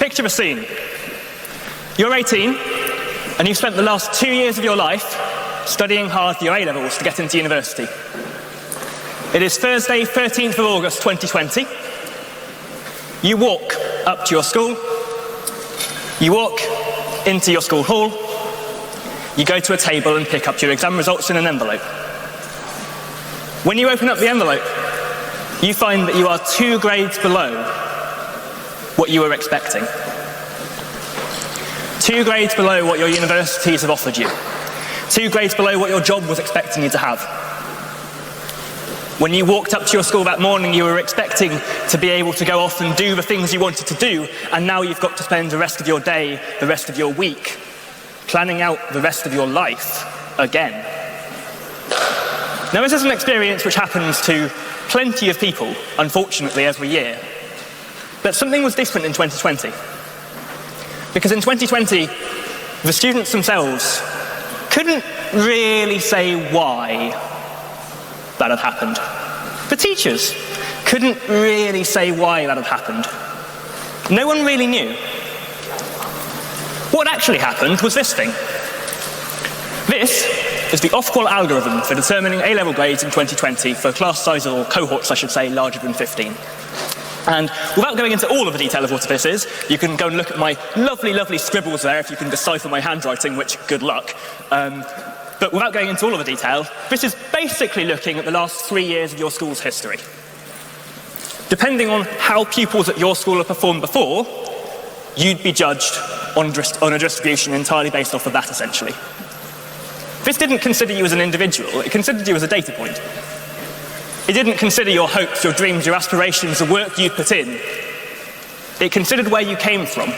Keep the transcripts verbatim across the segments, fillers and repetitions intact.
Picture a scene. You're eighteen, and you've spent the last two years of your life studying hard for your A-levels to get into university. It is Thursday, thirteenth of August, twenty twenty. You walk up to your school. You walk into your school hall. You go to a table and pick up your exam results in an envelope. When you open up the envelope, you find that you are two grades below what you were expecting. Two grades below what your universities have offered you. Two grades below what your job was expecting you to have. When you walked up to your school that morning, you were expecting to be able to go off and do the things you wanted to do, and now you've got to spend the rest of your day, the rest of your week, planning out the rest of your life again. Now, this is an experience which happens to plenty of people, unfortunately, every year. But something was different in twenty twenty. Because in twenty twenty, the students themselves couldn't really say why that had happened. The teachers couldn't really say why that had happened. No one really knew. What actually happened was this thing. This is the Ofqual algorithm for determining A-level grades in twenty twenty for class sizes, or cohorts, I should say, larger than fifteen. And without going into all of the detail of what this is, you can go and look at my lovely, lovely scribbles there if you can decipher my handwriting, which, good luck. Um, but without going into all of the detail, this is basically looking at the last three years of your school's history. Depending on how pupils at your school have performed before, you'd be judged on, on a distribution entirely based off of that, essentially. This didn't consider you as an individual, it considered you as a data point. It didn't consider your hopes, your dreams, your aspirations, the work you put in. It considered where you came from.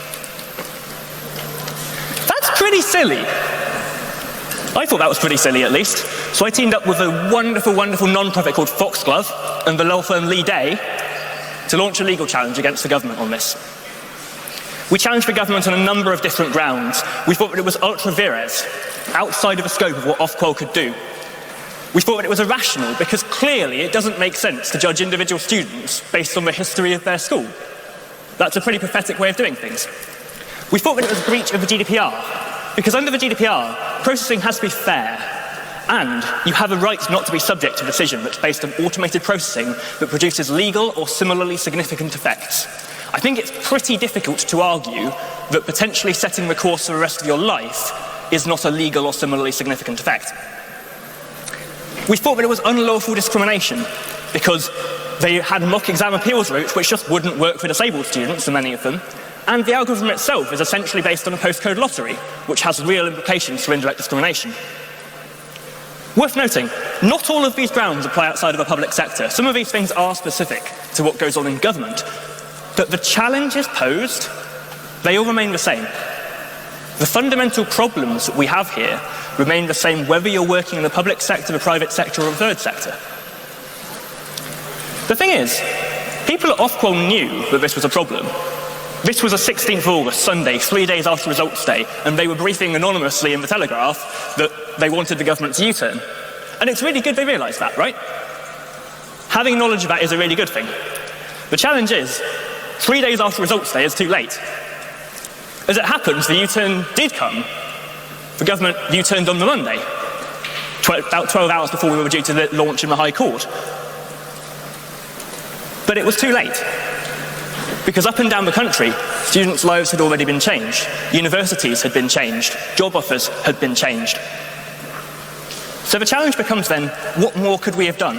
That's pretty silly. I thought that was pretty silly, at least. So I teamed up with a wonderful, wonderful non-profit called Foxglove and the law firm Lee Day to launch a legal challenge against the government on this. We challenged the government on a number of different grounds. We thought that it was ultra vires, outside of the scope of what Ofqual could do. We thought that it was irrational because clearly it doesn't make sense to judge individual students based on the history of their school. That's a pretty pathetic way of doing things. We thought that it was a breach of the G D P R because under the G D P R, processing has to be fair, and you have a right not to be subject to a decision that's based on automated processing that produces legal or similarly significant effects. I think it's pretty difficult to argue that potentially setting the course for the rest of your life is not a legal or similarly significant effect. We thought that it was unlawful discrimination because they had mock exam appeals routes which just wouldn't work for disabled students, for many of them, and the algorithm itself is essentially based on a postcode lottery, which has real implications for indirect discrimination. Worth noting, not all of these grounds apply outside of the public sector. Some of these things are specific to what goes on in government, but the challenges posed, they all remain the same. The fundamental problems that we have here remain the same whether you're working in the public sector, the private sector, or the third sector. The thing is, people at Ofqual knew that this was a problem. This was a sixteenth of August, Sunday, three days after results day, and they were briefing anonymously in the Telegraph that they wanted the government to U-turn. And it's really good they realised that, right? Having knowledge of that is a really good thing. The challenge is, three days after results day is too late. As it happens, the U-turn did come. The government U-turned on the Monday, about twelve hours before we were due to launch in the High Court. But it was too late, because up and down the country, students' lives had already been changed, universities had been changed, job offers had been changed. So the challenge becomes then, what more could we have done?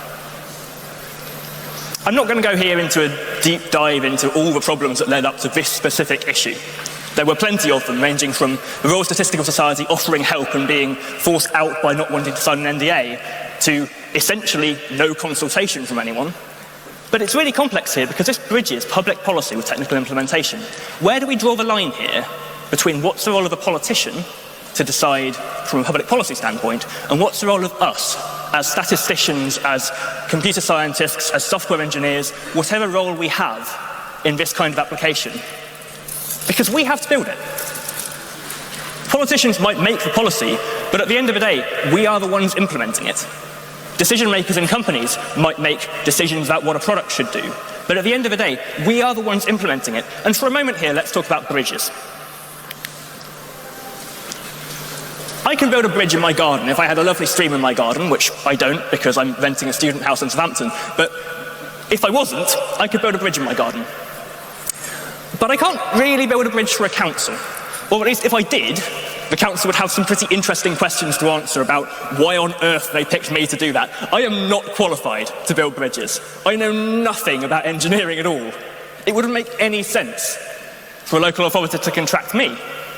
I'm not going to go here into a deep dive into all the problems that led up to this specific issue. There were plenty of them, ranging from the Royal Statistical Society offering help and being forced out by not wanting to sign an N D A, to essentially no consultation from anyone. But it's really complex here because this bridges public policy with technical implementation. Where do we draw the line here between what's the role of a politician to decide from a public policy standpoint, and what's the role of us as statisticians, as computer scientists, as software engineers, whatever role we have in this kind of application? Because we have to build it. Politicians might make the policy, but at the end of the day, we are the ones implementing it. Decision makers in companies might make decisions about what a product should do, but But at the end of the day, we are the ones implementing it. And for a moment here, let's talk about bridges. I can build a bridge in my garden if I had a lovely stream in my garden, which I don't because I'm renting a student house in Southampton. But if I wasn't, I could build a bridge in my garden. But I can't really build a bridge for a council. Or at least if I did, the council would have some pretty interesting questions to answer about why on earth they picked me to do that. I am not qualified to build bridges. I know nothing about engineering at all. It wouldn't make any sense for a local authority to contract me.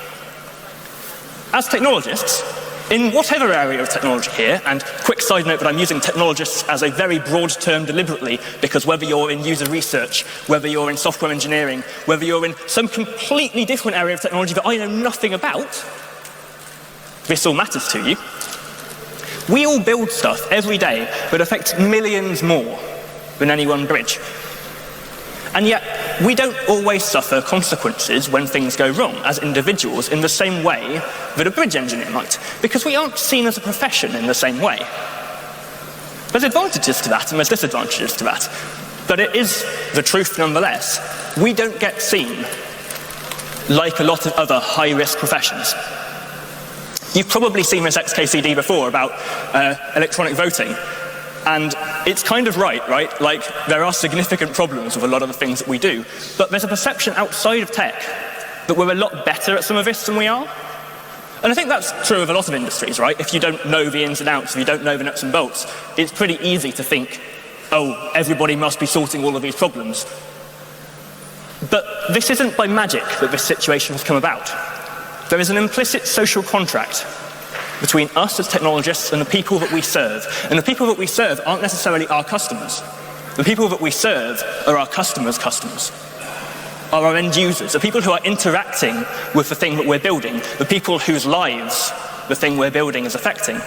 As technologists, in whatever area of technology here, and quick side note that I'm using technologists as a very broad term deliberately, because whether you're in user research, whether you're in software engineering, whether you're in some completely different area of technology that I know nothing about, this all matters to you. We all build stuff every day that affects millions more than any one bridge. And yet, we don't always suffer consequences when things go wrong as individuals in the same way that a bridge engineer might, because we aren't seen as a profession in the same way. There's advantages to that and there's disadvantages to that, but it is the truth nonetheless. We don't get seen like a lot of other high-risk professions. You've probably seen this X K C D before about uh, electronic voting. And it's kind of right, right? Like, there are significant problems with a lot of the things that we do. But there's a perception outside of tech that we're a lot better at some of this than we are. And I think that's true of a lot of industries, right? If you don't know the ins and outs, if you don't know the nuts and bolts, it's pretty easy to think, oh, everybody must be sorting all of these problems. But this isn't by magic that this situation has come about. There is an implicit social contract between us as technologists and the people that we serve. And the people that we serve aren't necessarily our customers. The people that we serve are our customers' customers, are our end users, the people who are interacting with the thing that we're building, the people whose lives the thing we're building is affecting.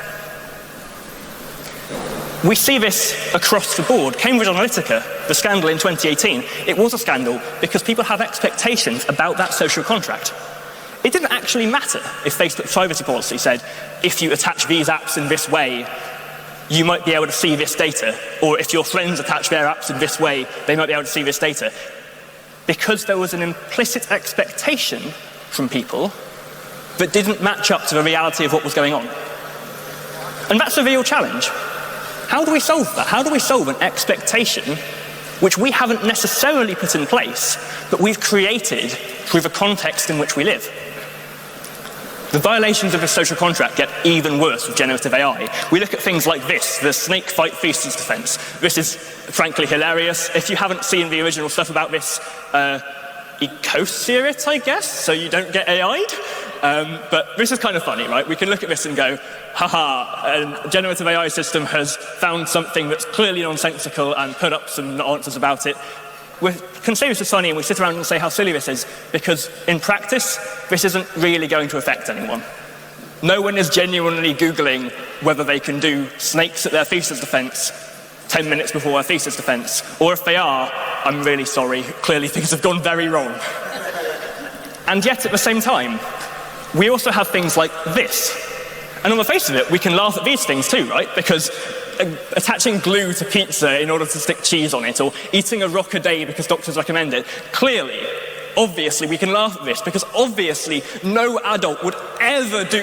We see this across the board. Cambridge Analytica, the scandal in twenty eighteen, it was a scandal because people have expectations about that social contract. It didn't actually matter if Facebook's privacy policy said, if you attach these apps in this way, you might be able to see this data, or if your friends attach their apps in this way, they might be able to see this data. Because there was an implicit expectation from people that didn't match up to the reality of what was going on. And that's a real challenge. How do we solve that? How do we solve an expectation which we haven't necessarily put in place, but we've created through the context in which we live? The violations of the social contract get even worse with generative A I. We look at things like this, the snake fight feces defense. This is frankly hilarious. If you haven't seen the original stuff about this, uh, eco-sear it, I guess, so you don't get A I'd. Um, but this is kind of funny, right? We can look at this and go, haha, a generative A I system has found something that's clearly nonsensical and put up some answers about it. We can say this is funny and we sit around and say how silly this is, because in practice, this isn't really going to affect anyone. No one is genuinely Googling whether they can do snakes at their thesis defense ten minutes before their thesis defense. Or if they are, I'm really sorry, clearly things have gone very wrong. And yet at the same time, we also have things like this. And on the face of it, we can laugh at these things too, right? Because uh, attaching glue to pizza in order to stick cheese on it, or eating a rock a day because doctors recommend it, clearly, obviously, we can laugh at this, because obviously no adult would ever do...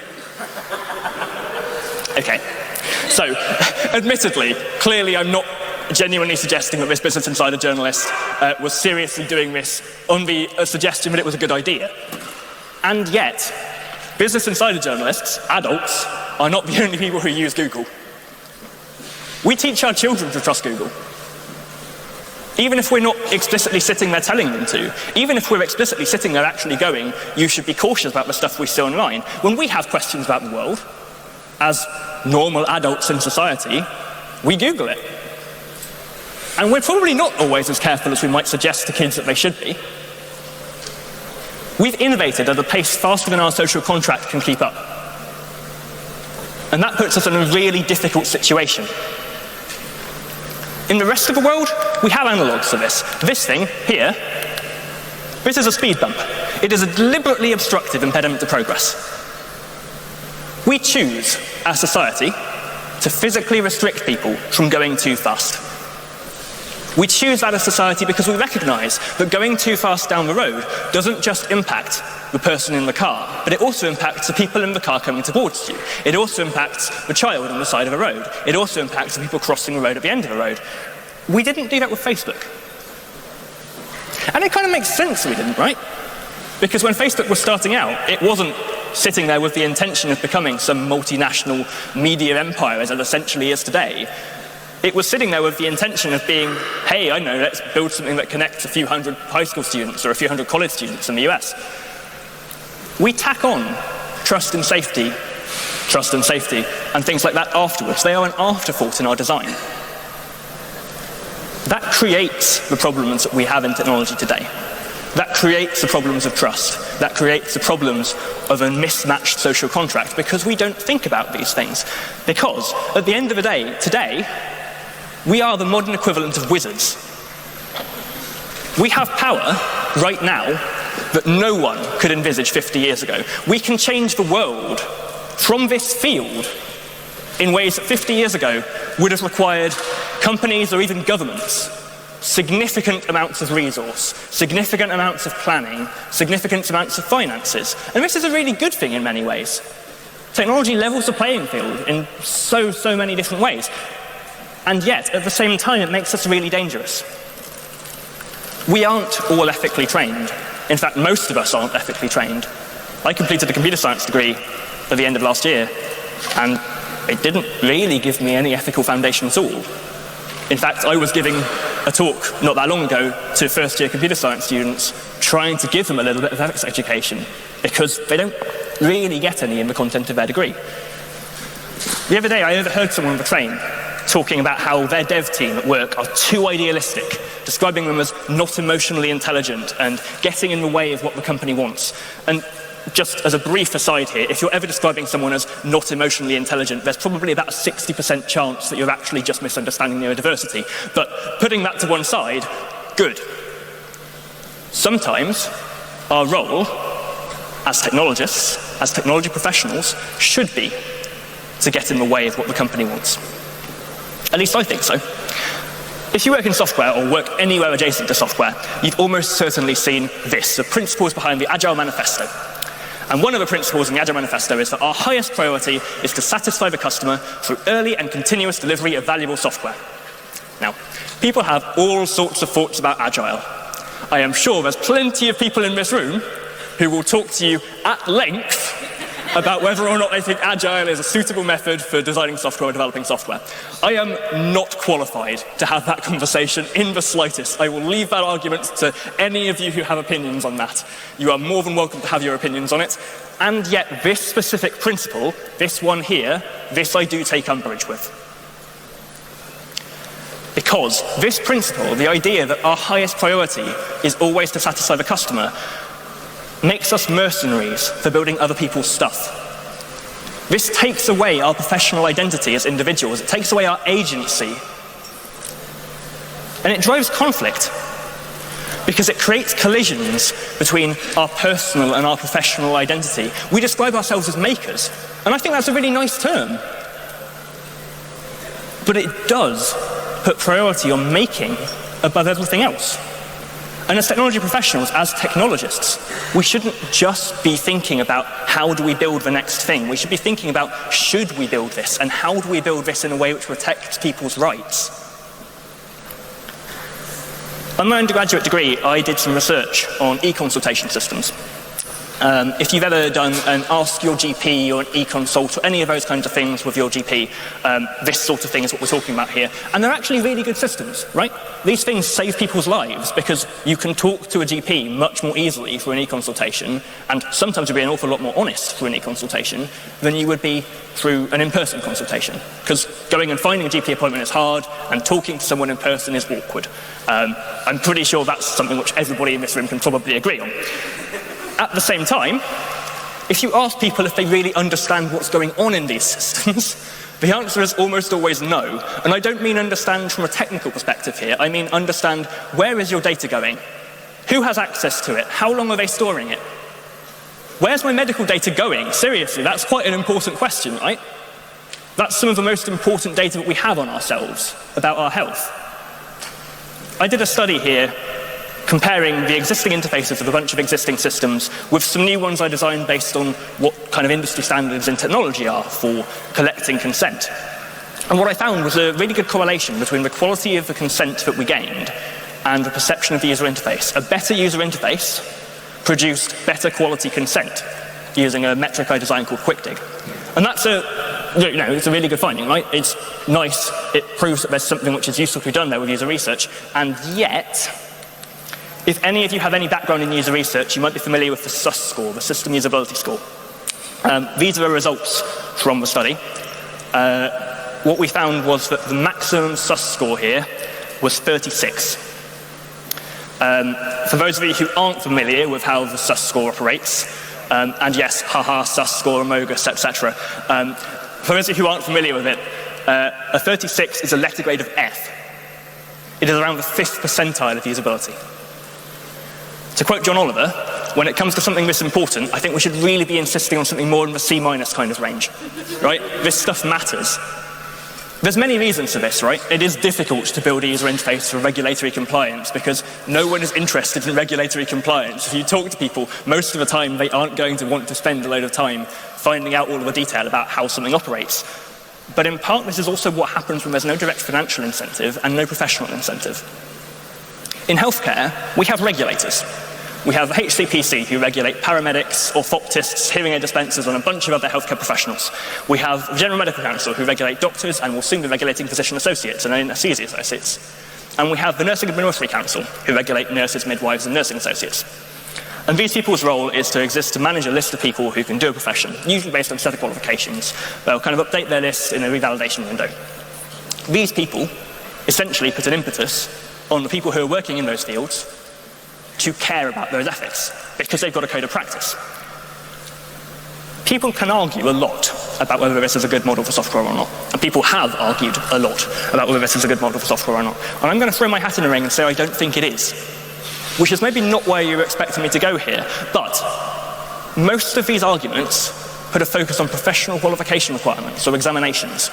Okay, so, admittedly, clearly I'm not genuinely suggesting that this Business Insider journalist uh, was seriously doing this on the uh, suggestion that it was a good idea. And yet, Business Insider journalists, adults, are not the only people who use Google. We teach our children to trust Google. Even if we're not explicitly sitting there telling them to, even if we're explicitly sitting there actually going, you should be cautious about the stuff we see online, when we have questions about the world, as normal adults in society, we Google it. And we're probably not always as careful as we might suggest to kids that they should be. We've innovated at a pace faster than our social contract can keep up. And that puts us in a really difficult situation. In the rest of the world, we have analogues for this. This thing here, this is a speed bump. It is a deliberately obstructive impediment to progress. We choose, as society, to physically restrict people from going too fast. We choose that as society because we recognize that going too fast down the road doesn't just impact the person in the car, but it also impacts the people in the car coming towards you. It also impacts the child on the side of the road. It also impacts the people crossing the road at the end of the road. We didn't do that with Facebook. And it kind of makes sense we didn't, right? Because when Facebook was starting out, it wasn't sitting there with the intention of becoming some multinational media empire as it essentially is today. It was sitting there with the intention of being, hey, I know, let's build something that connects a few hundred high school students or a few hundred college students in the U S. We tack on trust and safety, trust and safety, and things like that afterwards. They are an afterthought in our design. That creates the problems that we have in technology today. That creates the problems of trust. That creates the problems of a mismatched social contract because we don't think about these things. Because at the end of the day, today, we are the modern equivalent of wizards. We have power right now that no one could envisage fifty years ago. We can change the world from this field in ways that fifty years ago would have required companies or even governments significant amounts of resource, significant amounts of planning, significant amounts of finances. And this is a really good thing in many ways. Technology levels the playing field in so, so many different ways. And yet, at the same time, it makes us really dangerous. We aren't all ethically trained. In fact, most of us aren't ethically trained. I completed a computer science degree at the end of last year, and it didn't really give me any ethical foundation at all. In fact, I was giving a talk not that long ago to first-year computer science students, trying to give them a little bit of ethics education, because they don't really get any in the content of their degree. The other day, I overheard someone on the train talking about how their dev team at work are too idealistic, describing them as not emotionally intelligent and getting in the way of what the company wants. And just as a brief aside here, if you're ever describing someone as not emotionally intelligent, there's probably about a sixty percent chance that you're actually just misunderstanding neurodiversity. But putting that to one side, good. Sometimes our role as technologists, as technology professionals, should be to get in the way of what the company wants. At least I think so. If you work in software or work anywhere adjacent to software, you've almost certainly seen this, the principles behind the Agile Manifesto. And one of the principles in the Agile Manifesto is that our highest priority is to satisfy the customer through early and continuous delivery of valuable software. Now, people have all sorts of thoughts about Agile. I am sure there's plenty of people in this room who will talk to you at length about whether or not they think Agile is a suitable method for designing software or developing software. I am not qualified to have that conversation in the slightest. I will leave that argument to any of you who have opinions on that. You are more than welcome to have your opinions on it. And yet this specific principle, this one here, this I do take umbrage with. Because this principle, the idea that our highest priority is always to satisfy the customer, makes us mercenaries for building other people's stuff. This takes away our professional identity as individuals. It takes away our agency. And it drives conflict because it creates collisions between our personal and our professional identity. We describe ourselves as makers, and I think that's a really nice term. But it does put priority on making above everything else. And as technology professionals, as technologists, we shouldn't just be thinking about how do we build the next thing. We should be thinking about should we build this and how do we build this in a way which protects people's rights. On my undergraduate degree, I did some research on e-consultation systems. Um, if you've ever done an Ask Your G P or an e-consult or any of those kinds of things with your G P, um, this sort of thing is what we're talking about here. And they're actually really good systems, right? These things save people's lives because you can talk to a G P much more easily through an e-consultation, and sometimes you'll be an awful lot more honest through an e-consultation than you would be through an in-person consultation. Because going and finding a G P appointment is hard, and talking to someone in person is awkward. Um, I'm pretty sure that's something which everybody in this room can probably agree on. At the same time, if you ask people if they really understand what's going on in these systems, the answer is almost always no. And I don't mean understand from a technical perspective here. I mean understand, where is your data going? Who has access to it? How long are they storing it? Where's my medical data going? Seriously, that's quite an important question, right? That's some of the most important data that we have on ourselves about our health. I did a study here comparing the existing interfaces of a bunch of existing systems with some new ones I designed based on what kind of industry standards in technology are for collecting consent. And what I found was a really good correlation between the quality of the consent that we gained and the perception of the user interface. A better user interface produced better quality consent using a metric I designed called QuickDig. And that's a, you know, it's a really good finding, right? It's nice, it proves that there's something which is useful to be done there with user research, and yet, if any of you have any background in user research, you might be familiar with the S U S score, the System Usability Score. Um, these are the results from the study. Uh, what we found was that the maximum S U S score here was thirty-six. Um, for those of you who aren't familiar with how the S U S score operates, um, and yes, haha, S U S score, Amogus, et cetera. Um, for those of you who aren't familiar with it, uh, a thirty-six is a letter grade of F. It is around the fifth percentile of usability. To quote John Oliver, when it comes to something this important, I think we should really be insisting on something more in the C minus kind of range, right? This stuff matters. There's many reasons for this, right? It is difficult to build a user interface for regulatory compliance because no one is interested in regulatory compliance. If you talk to people, most of the time they aren't going to want to spend a load of time finding out all of the detail about how something operates. But in part, this is also what happens when there's no direct financial incentive and no professional incentive. In healthcare, we have regulators. We have H C P C, who regulate paramedics, orthoptists, hearing aid dispensers, and a bunch of other healthcare professionals. We have the General Medical Council, who regulate doctors and will soon be regulating physician associates and anesthesia associates. And we have the Nursing and Midwifery Council, who regulate nurses, midwives, and nursing associates. And these people's role is to exist to manage a list of people who can do a profession, usually based on a set of qualifications. They'll kind of update their lists in a revalidation window. These people essentially put an impetus on the people who are working in those fields to care about those ethics, because they've got a code of practice. People can argue a lot about whether this is a good model for software or not, and people have argued a lot about whether this is a good model for software or not. And I'm going to throw my hat in the ring and say I don't think it is, which is maybe not where you were expecting me to go here, but most of these arguments put a focus on professional qualification requirements or examinations.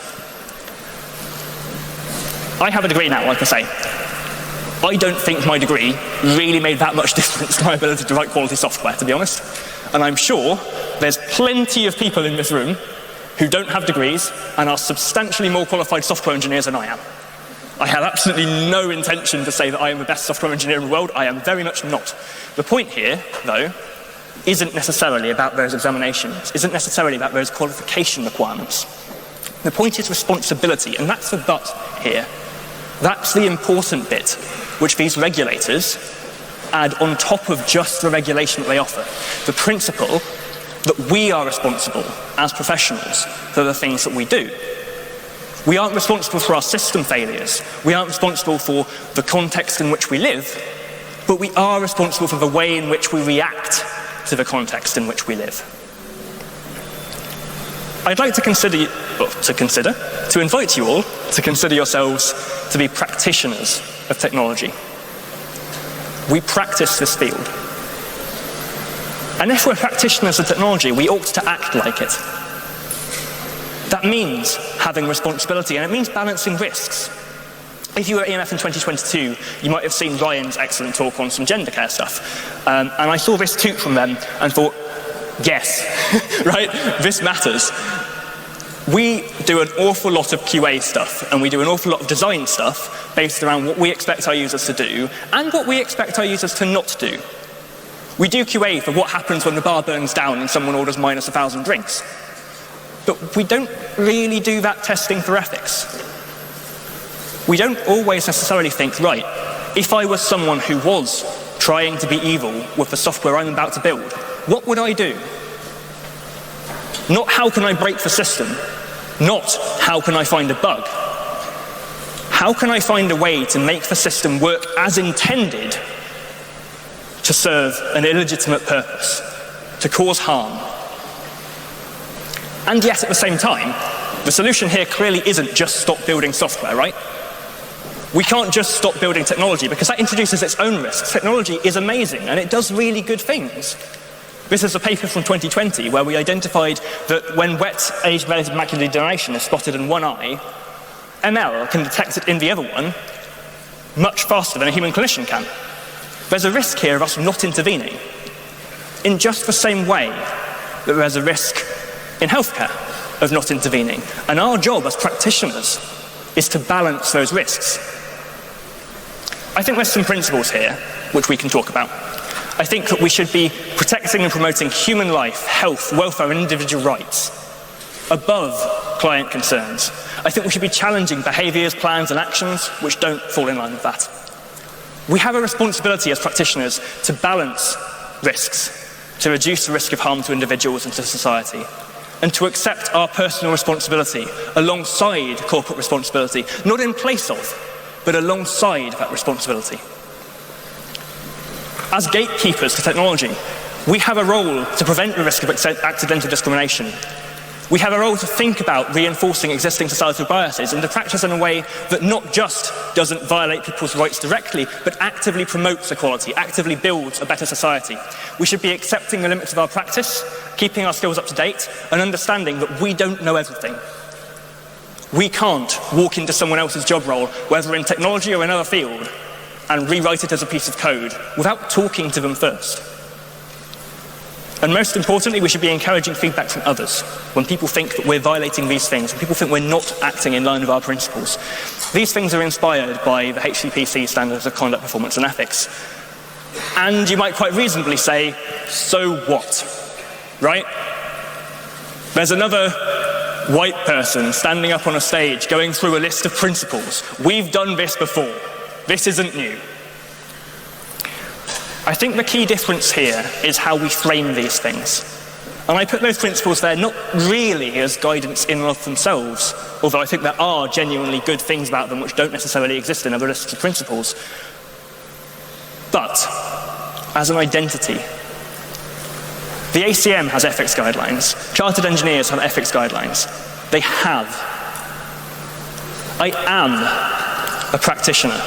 I have a degree now, like I say. I don't think my degree really made that much difference to my ability to write quality software, to be honest. And I'm sure there's plenty of people in this room who don't have degrees and are substantially more qualified software engineers than I am. I have absolutely no intention to say that I am the best software engineer in the world. I am very much not. The point here, though, isn't necessarily about those examinations, isn't necessarily about those qualification requirements. The point is responsibility, and that's the but here. That's the important bit, which these regulators add on top of just the regulation that they offer. The principle that we are responsible as professionals for the things that we do. We aren't responsible for our system failures. We aren't responsible for the context in which we live, but we are responsible for the way in which we react to the context in which we live. I'd like to consider, well, to consider, to invite you all to consider yourselves to be practitioners of technology. We practice this field. And if we're practitioners of technology, we ought to act like it. That means having responsibility, and it means balancing risks. If you were at E M F in twenty twenty-two, you might have seen Ryan's excellent talk on some gender care stuff. Um, and I saw this toot from them and thought, yes, right, this matters. We do an awful lot of Q A stuff, and we do an awful lot of design stuff based around what we expect our users to do and what we expect our users to not do. We do Q A for what happens when the bar burns down and someone orders minus a thousand drinks. But we don't really do that testing for ethics. We don't always necessarily think, right, if I was someone who was trying to be evil with the software I'm about to build, what would I do? Not how can I break the system, not how can I find a bug. How can I find a way to make the system work as intended to serve an illegitimate purpose, to cause harm? And yet at the same time, the solution here clearly isn't just stop building software, right? We can't just stop building technology because that introduces its own risks. Technology is amazing and it does really good things. This is a paper from twenty twenty where we identified that when wet age-related macular degeneration is spotted in one eye, M L can detect it in the other one, much faster than a human clinician can. There's a risk here of us not intervening, in just the same way that there's a risk in healthcare of not intervening. And our job as practitioners is to balance those risks. I think there's some principles here which we can talk about. I think that we should be protecting and promoting human life, health, welfare, and individual rights above client concerns. I think we should be challenging behaviours, plans, and actions which don't fall in line with that. We have a responsibility as practitioners to balance risks, to reduce the risk of harm to individuals and to society, and to accept our personal responsibility alongside corporate responsibility, not in place of, but alongside that responsibility. As gatekeepers to technology, we have a role to prevent the risk of accidental discrimination. We have a role to think about reinforcing existing societal biases and to practice in a way that not just doesn't violate people's rights directly, but actively promotes equality, actively builds a better society. We should be accepting the limits of our practice, keeping our skills up to date, and understanding that we don't know everything. We can't walk into someone else's job role, whether in technology or another field, and rewrite it as a piece of code without talking to them first. And most importantly, we should be encouraging feedback from others. When people think that we're violating these things, when people think we're not acting in line with our principles, these things are inspired by the H C P C Standards of Conduct, Performance and Ethics. And you might quite reasonably say, so what? Right? There's another white person standing up on a stage going through a list of principles. We've done this before. This isn't new. I think the key difference here is how we frame these things. And I put those principles there not really as guidance in and of themselves, although I think there are genuinely good things about them which don't necessarily exist in other lists of principles, but as an identity. The A C M has ethics guidelines. Chartered engineers have ethics guidelines. They have. I am a practitioner.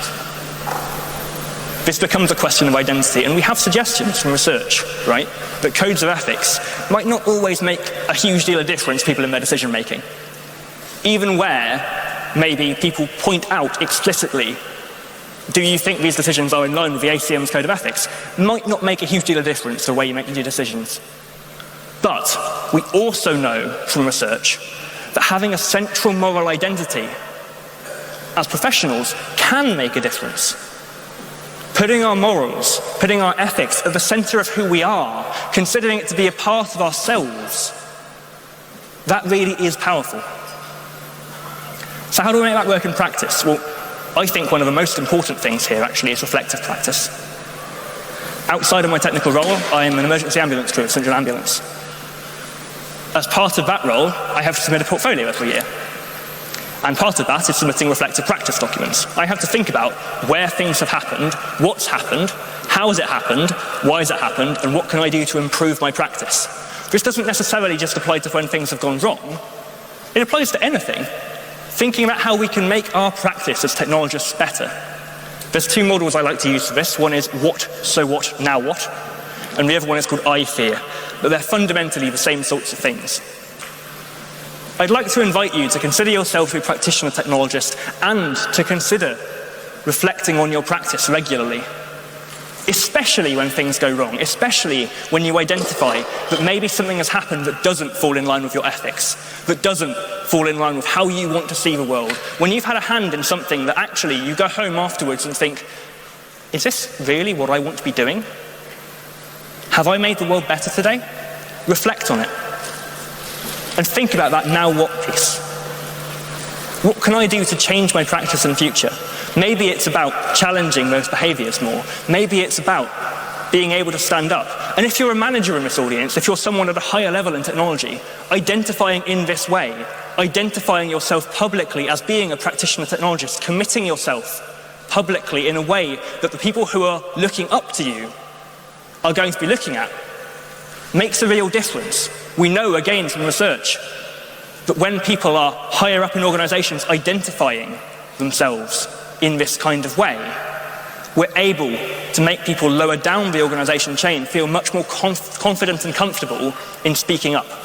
This becomes a question of identity, and we have suggestions from research, right, that codes of ethics might not always make a huge deal of difference to people in their decision making. Even where maybe people point out explicitly, do you think these decisions are in line with the A C M's code of ethics, might not make a huge deal of difference to the way you make your decisions. But we also know from research that having a central moral identity as professionals can make a difference. Putting our morals, putting our ethics at the centre of who we are, considering it to be a part of ourselves, that really is powerful. So how do we make that work in practice? Well, I think one of the most important things here actually is reflective practice. Outside of my technical role, I am an emergency ambulance crew at St John Ambulance. As part of that role, I have to submit a portfolio every year. And part of that is submitting reflective practice documents. I have to think about where things have happened, what's happened, how has it happened, why has it happened, and what can I do to improve my practice. This doesn't necessarily just apply to when things have gone wrong. It applies to anything. Thinking about how we can make our practice as technologists better. There's two models I like to use for this. One is what, so what, now what? And the other one is called I fear. But they're fundamentally the same sorts of things. I'd like to invite you to consider yourself a practitioner technologist and to consider reflecting on your practice regularly, especially when things go wrong, especially when you identify that maybe something has happened that doesn't fall in line with your ethics, that doesn't fall in line with how you want to see the world. When you've had a hand in something that actually you go home afterwards and think, is this really what I want to be doing? Have I made the world better today? Reflect on it. And think about that now what piece. What can I do to change my practice in the future? Maybe it's about challenging those behaviours more. Maybe it's about being able to stand up. And if you're a manager in this audience, if you're someone at a higher level in technology, identifying in this way, identifying yourself publicly as being a practitioner technologist, committing yourself publicly in a way that the people who are looking up to you are going to be looking at, makes a real difference. We know, again, from research, that when people are higher up in organisations identifying themselves in this kind of way, we're able to make people lower down the organisation chain feel much more conf- confident and comfortable in speaking up.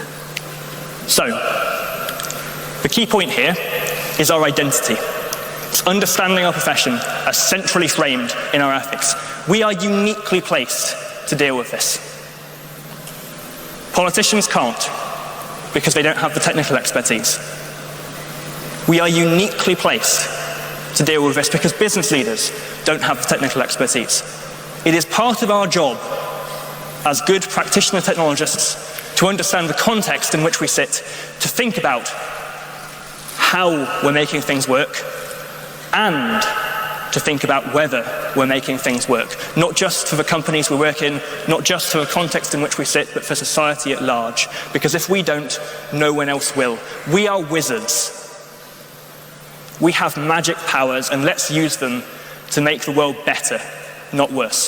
So, the key point here is our identity. understanding our profession as centrally framed in our ethics. We are uniquely placed to deal with this. Politicians can't, because they don't have the technical expertise. We are uniquely placed to deal with this because business leaders don't have the technical expertise. It is part of our job as good practitioner technologists to understand the context in which we sit, to think about how we're making things work, and to think about whether we're making things work, not just for the companies we work in, not just for the context in which we sit, but for society at large. Because if we don't, no one else will. We are wizards. We have magic powers, and let's use them to make the world better, not worse.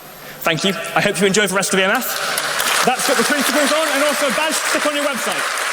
Thank you. I hope you enjoy the rest of E M F. That's got the principles on, and also a badge to stick on your website.